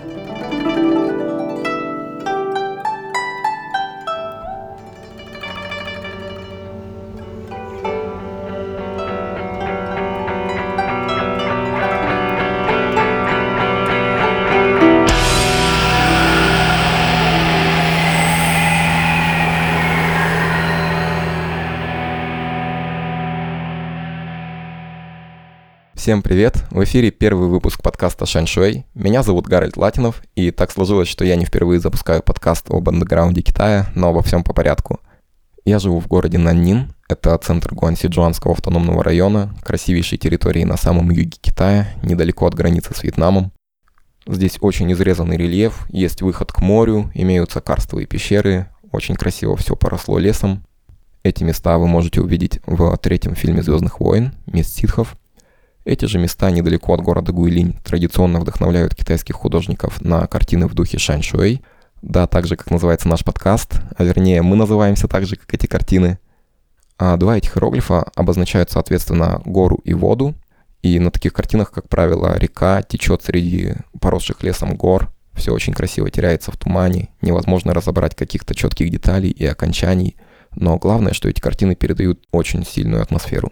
Всем привет! В эфире первый выпуск подкаста Шаньшуэй. Меня зовут Гарольд Латинов, и так сложилось, что я не впервые запускаю подкаст об андеграунде Китая, но обо всем по порядку. Я живу в городе Наннин, это центр Гуанси-Джуанского автономного района, красивейшей территории на самом юге Китая, недалеко от границы с Вьетнамом. Здесь очень изрезанный рельеф, есть выход к морю, имеются карстовые пещеры, очень красиво все поросло лесом. Эти места вы можете увидеть в третьем фильме «Звездных войн» «Месть ситхов». Эти же места недалеко от города Гуйлинь традиционно вдохновляют китайских художников на картины в духе Шаньшуэй. Да, так же, как называется наш подкаст, а вернее мы называемся так же, как эти картины. А два этих иероглифа обозначают, соответственно, гору и воду. И на таких картинах, как правило, река течет среди поросших лесом гор. Все очень красиво теряется в тумане, невозможно разобрать каких-то четких деталей и окончаний. Но главное, что эти картины передают очень сильную атмосферу.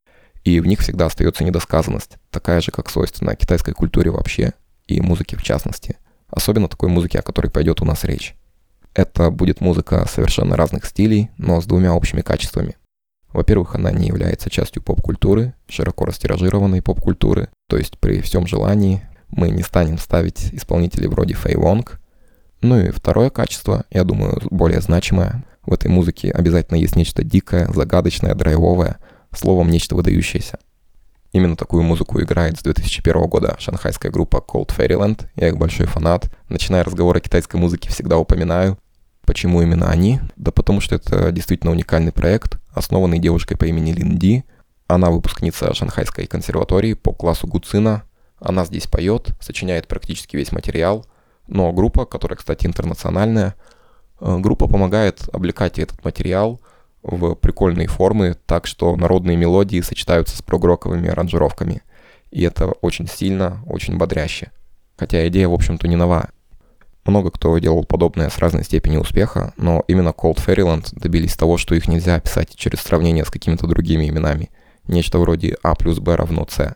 И в них всегда остается недосказанность, такая же, как свойственна китайской культуре вообще, и музыке в частности. Особенно такой музыки, о которой пойдет у нас речь. Это будет музыка совершенно разных стилей, но с двумя общими качествами. Во-первых, она не является частью поп-культуры, широко растиражированной поп-культуры, то есть при всем желании мы не станем ставить исполнителей вроде Фэй Вонг. Ну и второе качество, я думаю, более значимое. В этой музыке обязательно есть нечто дикое, загадочное, драйвовое, словом, нечто выдающееся. Именно такую музыку играет с 2001 года шанхайская группа Cold Fairyland. Я их большой фанат. Начиная разговор о китайской музыке, всегда упоминаю. Почему именно они? Да потому что это действительно уникальный проект, основанный девушкой по имени Лин Ди. Она выпускница Шанхайской консерватории по классу Гуцина. Она здесь поет, сочиняет практически весь материал. Но группа, которая, кстати, интернациональная, группа помогает облекать этот материал в прикольные формы, так что народные мелодии сочетаются с прогроковыми аранжировками. И это очень сильно, очень бодряще. Хотя идея, в общем-то, не нова. Много кто делал подобное с разной степенью успеха, но именно Cold Fairyland добились того, что их нельзя описать через сравнение с какими-то другими именами. Нечто вроде А плюс Б равно С.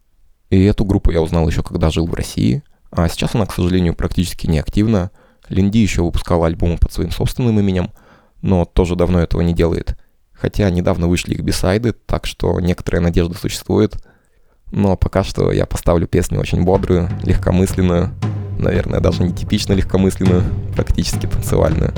И эту группу я узнал еще когда жил в России, а сейчас она, к сожалению, практически не активна. Лин Ди еще выпускала альбомы под своим собственным именем, но тоже давно этого не делает. Хотя недавно вышли их бисайды, так что некоторая надежда существует. Но пока что я поставлю песню очень бодрую, легкомысленную, наверное, даже не типично легкомысленную, практически танцевальную.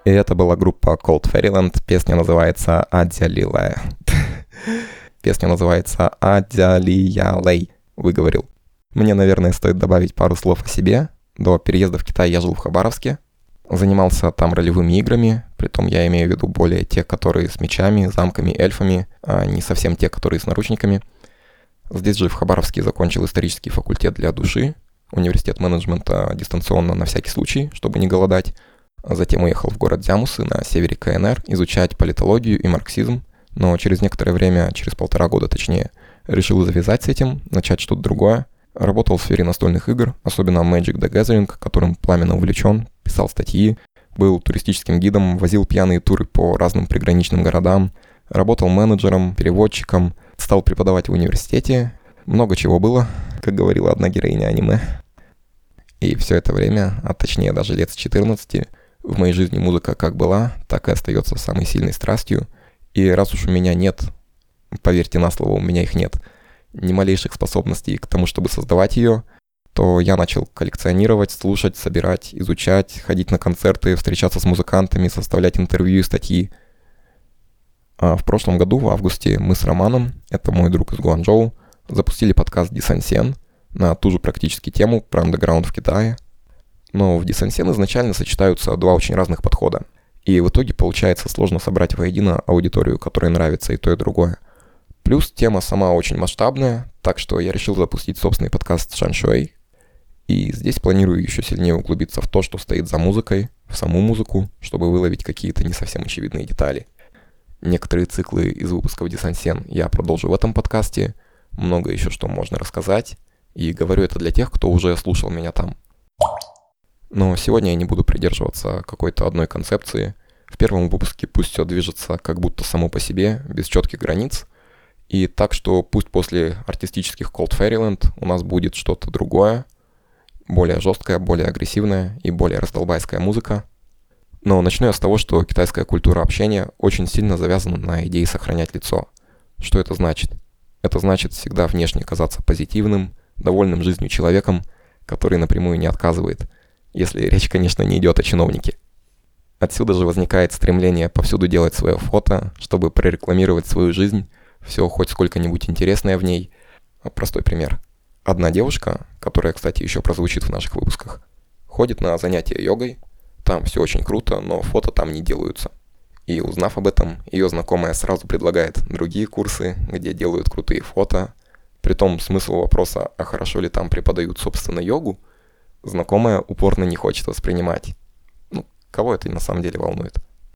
И это была группа Cold Fairyland, песня называется «Адзялилая». Песня называется «Адзялиялей», выговорил. Мне, наверное, стоит добавить пару слов о себе. До переезда в Китай я жил в Хабаровске, занимался там ролевыми играми, притом я имею в виду более те, которые с мечами, замками, эльфами, а не совсем те, которые с наручниками. Здесь же в Хабаровске закончил исторический факультет для души, университет менеджмента дистанционно на всякий случай, чтобы не голодать. Затем уехал в город Дзямусы на севере КНР изучать политологию и марксизм, но через некоторое время, через 1,5 года точнее, решил завязать с этим, начать что-то другое. Работал в сфере настольных игр, особенно Magic the Gathering, которым пламенно увлечен, писал статьи, был туристическим гидом, возил пьяные туры по разным приграничным городам, работал менеджером, переводчиком, стал преподавать в университете. Много чего было, как говорила одна героиня аниме. И все это время, а точнее даже лет с 14, в моей жизни музыка как была, так и остается самой сильной страстью. И раз уж у меня нет, поверьте на слово, у меня их нет, ни малейших способностей к тому, чтобы создавать ее, то я начал коллекционировать, слушать, собирать, изучать, ходить на концерты, встречаться с музыкантами, составлять интервью и статьи. А в прошлом году, в августе, мы с Романом, это мой друг из Гуанчжоу, запустили подкаст «Дисансен» на ту же практически тему про андеграунд в Китае. Но в «Дисансен» изначально сочетаются два очень разных подхода. И в итоге получается сложно собрать воедино аудиторию, которой нравится и то, и другое. Плюс тема сама очень масштабная, так что я решил запустить собственный подкаст «Шаншуэй». И здесь планирую еще сильнее углубиться в то, что стоит за музыкой, в саму музыку, чтобы выловить какие-то не совсем очевидные детали. Некоторые циклы из выпусков «Дисансен» я продолжу в этом подкасте, много еще что можно рассказать, и говорю это для тех, кто уже слушал меня там. Но сегодня я не буду придерживаться какой-то одной концепции. В первом выпуске пусть все движется как будто само по себе, без четких границ. И так что пусть после артистических Cold Fairyland у нас будет что-то другое, более жесткое, более агрессивное и более раздолбайская музыка. Но начну я с того, что китайская культура общения очень сильно завязана на идее сохранять лицо. Что это значит? Это значит всегда внешне казаться позитивным, довольным жизнью человеком, который напрямую не отказывает, если речь, конечно, не идет о чиновнике. Отсюда же возникает стремление повсюду делать свое фото, чтобы прорекламировать свою жизнь, все хоть сколько-нибудь интересное в ней. Простой пример. Одна девушка, которая, кстати, еще прозвучит в наших выпусках, ходит на занятия йогой, там все очень круто, но фото там не делаются. И узнав об этом, ее знакомая сразу предлагает другие курсы, где делают крутые фото. Притом смысл вопроса, а хорошо ли там преподают, собственно, йогу, знакомая упорно не хочет воспринимать. Кого это на самом деле волнует?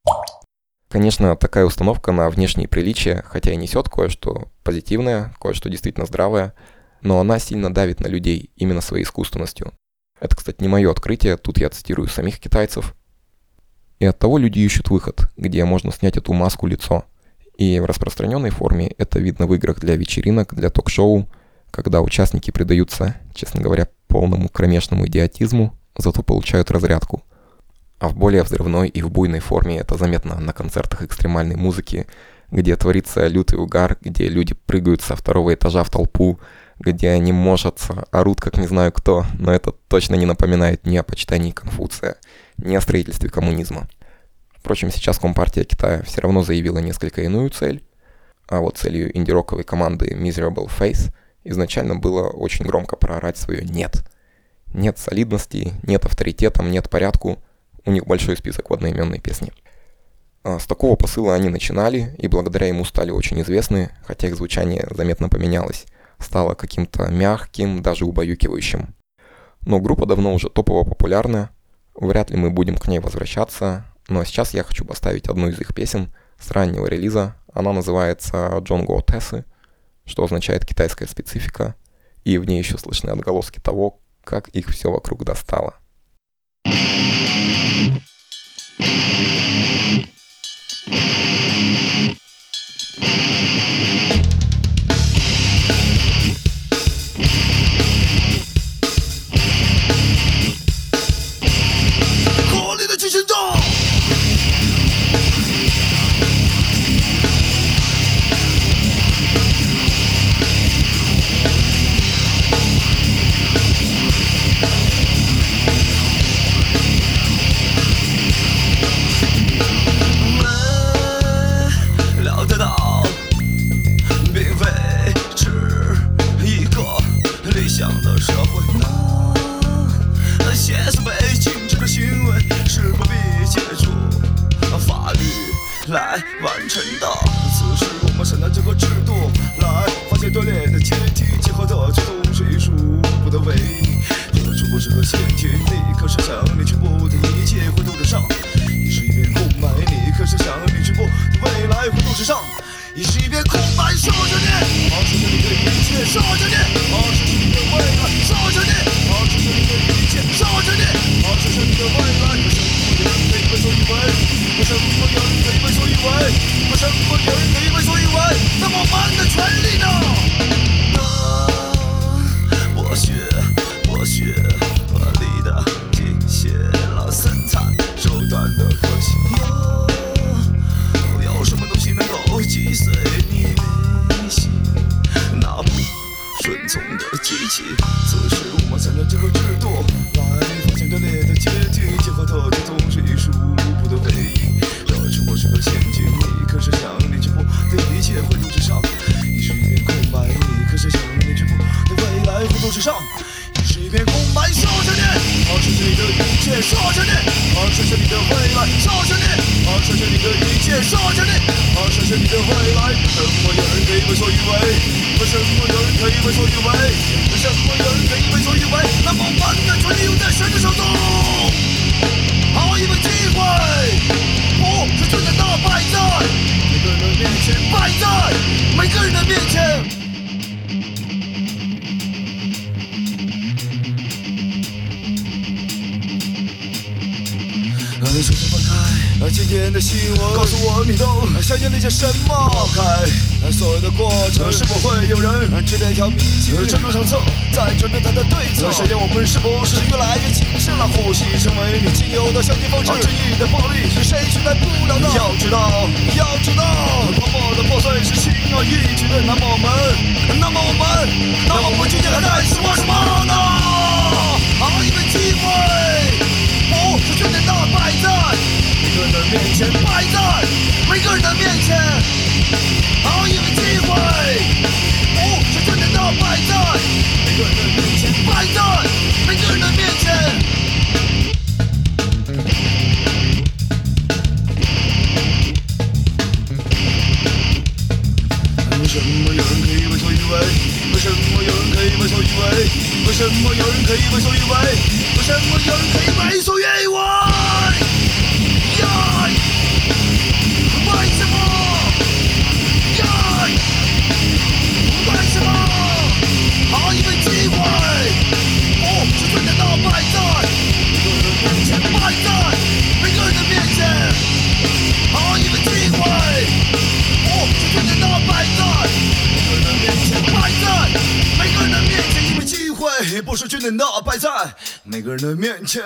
Конечно, такая установка на внешние приличия, хотя и несет кое-что позитивное, кое-что действительно здравое, но она сильно давит на людей именно своей искусственностью. Это, кстати, не мое открытие, тут я цитирую самих китайцев. И оттого люди ищут выход, где можно снять эту маску-лицо. И в распространенной форме это видно в играх для вечеринок, для ток-шоу, когда участники предаются, честно говоря, полному кромешному идиотизму, зато получают разрядку. А в более взрывной и в буйной форме это заметно на концертах экстремальной музыки, где творится лютый угар, где люди прыгают со 2-го этажа в толпу, где они мошатся, орут как не знаю кто, но это точно не напоминает ни о почитании Конфуция, ни о строительстве коммунизма. Впрочем, сейчас Компартия Китая все равно заявила несколько иную цель, а вот целью инди-роковой команды Miserable Face изначально было очень громко проорать свое «нет». Нет солидности, нет авторитета, нет порядку. У них большой список в одноименной песне. С такого посыла они начинали, и благодаря ему стали очень известны, хотя их звучание заметно поменялось, стало каким-то мягким, даже убаюкивающим. Но группа давно уже топово популярна, вряд ли мы будем к ней возвращаться, но сейчас я хочу поставить одну из их песен с раннего релиза. Она называется «Джонго Тэсы», что означает «китайская специфика», и в ней еще слышны отголоски того, как их все вокруг достало. 来完成的。此时我们想到这个制度来发现断裂的阶梯，结合的这种水数不得为意。这个只不是个陷阱，你可是想你全部的一切会都得上。你是一片空白，你可是想你全部的未来会都得上。你是一片空白，少着你，少着你的一切，少着你，少着你的未来，少着你，少着你的一切，少着你，少着你的未来。为什么有人可以为所欲为？为什么有人可以为所欲为？为什么有人可以为所欲为？那么我们的权利呢？我学合理的机械了生产手段的核心。有什么东西能够击碎你内心那不顺从的机器？此时我们参照这个制度来发现断裂的阶梯，结合的这种技术不得为意。这只不过是个陷阱，你可是想你全部的一切会都之上。你是一片空白，你可是想你全部的未来会都之上。你是一片空白，少着你，少着你的一切，少着你，少着你的未来，少着你，少着你的一切，少着你，少着你的未来。为什么有人可以为所欲为？为什么有人可以为所欲为？为什么有人可以为所欲为？那么我们的权利又在谁的手中？好一个机会，不是真的大摆在每个人的面前，摆在每个人的面前。手机翻开今天的新闻，告诉我你都想要那些什么？抛开所有的过程，是否会有人指点一条秘籍？正路上策，在针对他的对策。谁让我们是不是越来越谨慎了？呼吸成为你仅有的相信方式。正义的暴力是谁取代不了的？要知道，泡沫的破碎是轻而易举的。那么我们今天还在指望什么呢？好一个机会。不是全面的摆在每个人的面前，摆在每个人的面前。好一个机会，不是全面的摆在每个人的面前，摆在每个人的面前。为什么有人可以为所欲为？为什么有人可以为所欲为？为什么有人可以为所欲为？为什么有人可以为所欲为？为什么？为什么？好一个机会，不是真的到摆在每个人的面前，摆在每个人的面前。好一个机会，不是真的到摆在每个人的面前，摆在每个人的面前。因为机会不是真的摆在每个人的面前。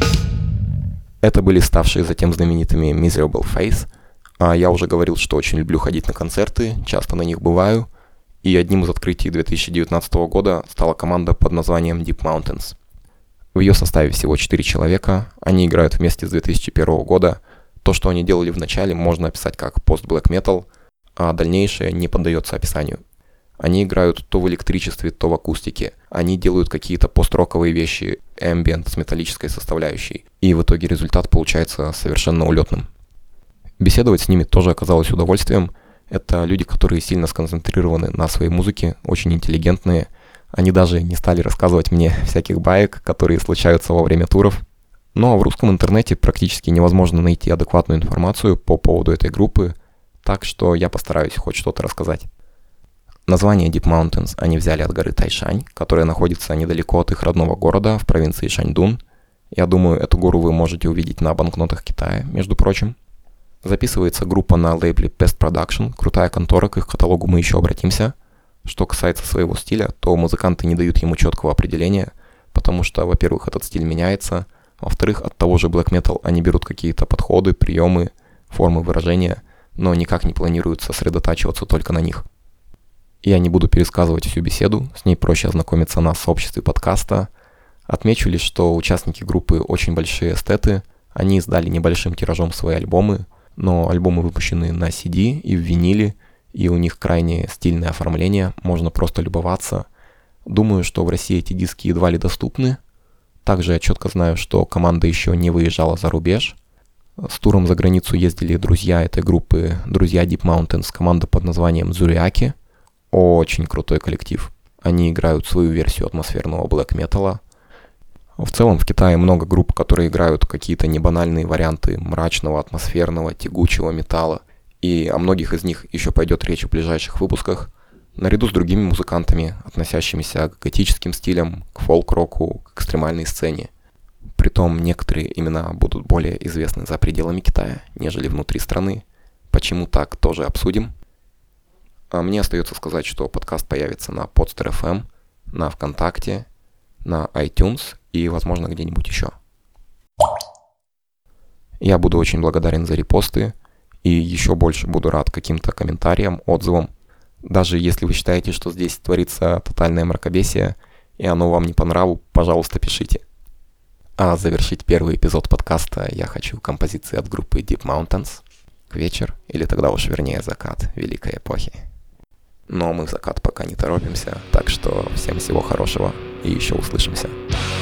Это были ставшие затем знаменитыми Miserable Face. Я уже говорил, что очень люблю ходить на концерты, часто на них бываю. И одним из открытий 2019 года стала команда под названием Deep Mountains. В ее составе всего 4 человека, они играют вместе с 2001 года. То, что они делали в начале, можно описать как пост-блэк метал, а дальнейшее не поддается описанию. Они играют то в электричестве, то в акустике. Они делают какие-то пост-роковые вещи, ambient с металлической составляющей. И в итоге результат получается совершенно улетным. Беседовать с ними тоже оказалось удовольствием. Это люди, которые сильно сконцентрированы на своей музыке, очень интеллигентные. Они даже не стали рассказывать мне всяких баек, которые случаются во время туров. Но в русском интернете практически невозможно найти адекватную информацию по поводу этой группы, так что я постараюсь хоть что-то рассказать. Название Deep Mountains они взяли от горы Тайшань, которая находится недалеко от их родного города в провинции Шаньдун. Я думаю, эту гору вы можете увидеть на банкнотах Китая, между прочим. Записывается группа на лейбле Pest Production, крутая контора, к их каталогу мы еще обратимся. Что касается своего стиля, то музыканты не дают ему четкого определения, потому что, во-первых, этот стиль меняется, во-вторых, от того же black metal они берут какие-то подходы, приемы, формы выражения, но никак не планируют сосредотачиваться только на них. Я не буду пересказывать всю беседу, с ней проще ознакомиться на сообществе подкаста. Отмечу лишь, что участники группы очень большие эстеты, они издали небольшим тиражом свои альбомы, но альбомы выпущены на CD и в виниле, и у них крайне стильное оформление, можно просто любоваться. Думаю, что в России эти диски едва ли доступны. Также я четко знаю, что команда еще не выезжала за рубеж. С туром за границу ездили друзья этой группы, друзья Deep Mountains, команда под названием Zuriaki. Очень крутой коллектив. Они играют свою версию атмосферного блэк-металла. В целом в Китае много групп, которые играют какие-то небанальные варианты мрачного, атмосферного, тягучего металла. И о многих из них еще пойдет речь в ближайших выпусках, наряду с другими музыкантами, относящимися к готическим стилям, к фолк-року, к экстремальной сцене. Притом некоторые имена будут более известны за пределами Китая, нежели внутри страны. Почему так, тоже обсудим. А мне остается сказать, что подкаст появится на Podster.fm, на ВКонтакте, на iTunes и, возможно, где-нибудь еще. Я буду очень благодарен за репосты и еще больше буду рад каким-то комментариям, отзывам. Даже если вы считаете, что здесь творится тотальное мракобесие и оно вам не по нраву, пожалуйста, пишите. А завершить первый эпизод подкаста я хочу композицией от группы Deep Mountains «Вечер» или тогда уж вернее «Закат» Великой Эпохи. Но мы в закат пока не торопимся, так что всем всего хорошего и еще услышимся.